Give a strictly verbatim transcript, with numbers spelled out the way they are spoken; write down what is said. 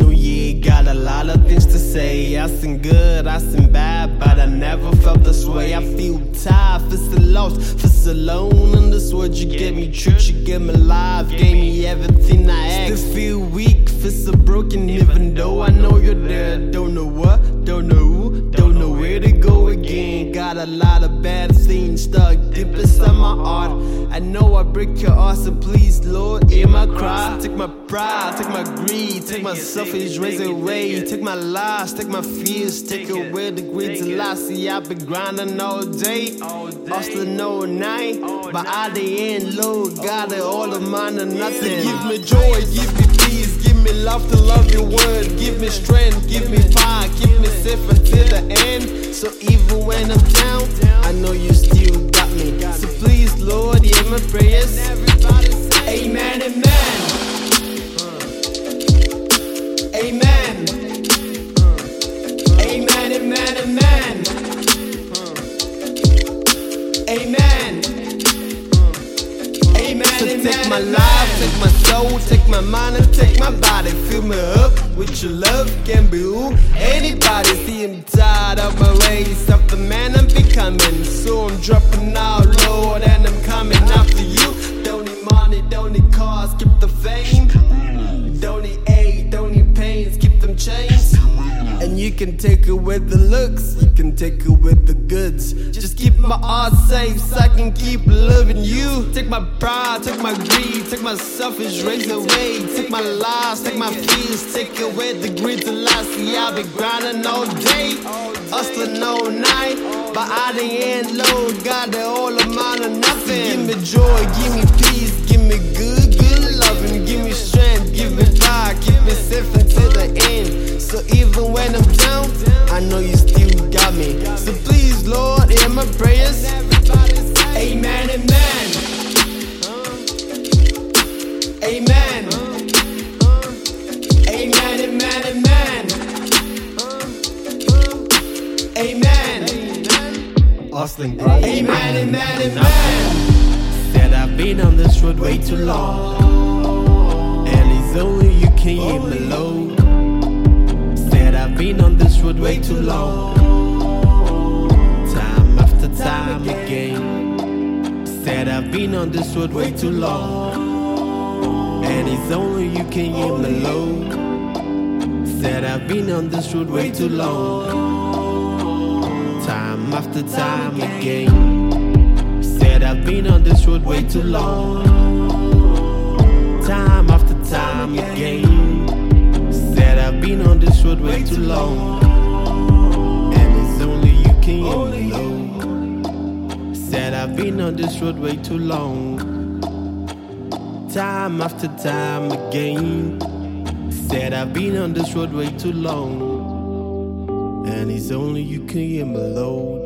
New Year, got a lot of things to say. I sing good, I sing bad, but I never felt this way. I feel tired, feel so lost, feel so alone in this world. You gave me truth, you gave me life, gave me everything I asked. Still feel weak, feel so broken, even though I know you're there. Don't know what, don't know who, don't know where to go again. Got a lot of bad things stuck deep inside my heart. I know I break your heart, so please, Lord, hear my cry. Take my pride, take my greed, take my selfish ways away. Take my lies, take my fears, take away the greed till I see I've been grinding all day, hustling all night, but at the end, Lord, got it all of mine and nothing. Give me joy, give me peace, give me love to love your word. Give me strength, give me fire, keep me safe until the end. So even when I'm down, I know you still got me. So please, Lord, hear my prayers. Amen, amen. Amen. Amen, amen, amen. Amen. Amen. So take my life, take my soul, take my mind and take my body. Fill me up with your love, can be who anybody. See I'm tired of my ways, of the man I'm becoming. So I'm dropping out, Lord, and I'm coming after you. Don't need money, don't need cars, keep the fame. Don't need hate, don't need pain, keep them chains. And you can take it with the looks, you can take it with the goods. Just keep my heart safe so I can keep loving you. Take my pride, take my greed, take my selfish ways away. Take my lies, take my fears, take away the greed till I see I've been grinding all day, hustling all night, but at the end, Lord, got it all of mine or nothing. Give me joy, give me peace, give me good, good loving. Give me strength, give me power, keep me safe until the end. So even when I'm down, I know you still got me. So please, Lord, hear my prayers. Amen, amen. Amen. Amen, amen, amen. Amen. Hustling, amen, amen, amen. Said I've been on this road way too long, and it's only you can hear me low. I've been on this road way too long, time after time again. Said I've been on this road way too long, and it's only you can hear me low. Said I've been on this road way too long, time after time again. Said I've been on this road way too long, time after time again. I've been on this road way too long, and it's only you can hear me low. Said I've been on this road way too long, time after time again. Said I've been on this road way too long, and it's only you can hear me low.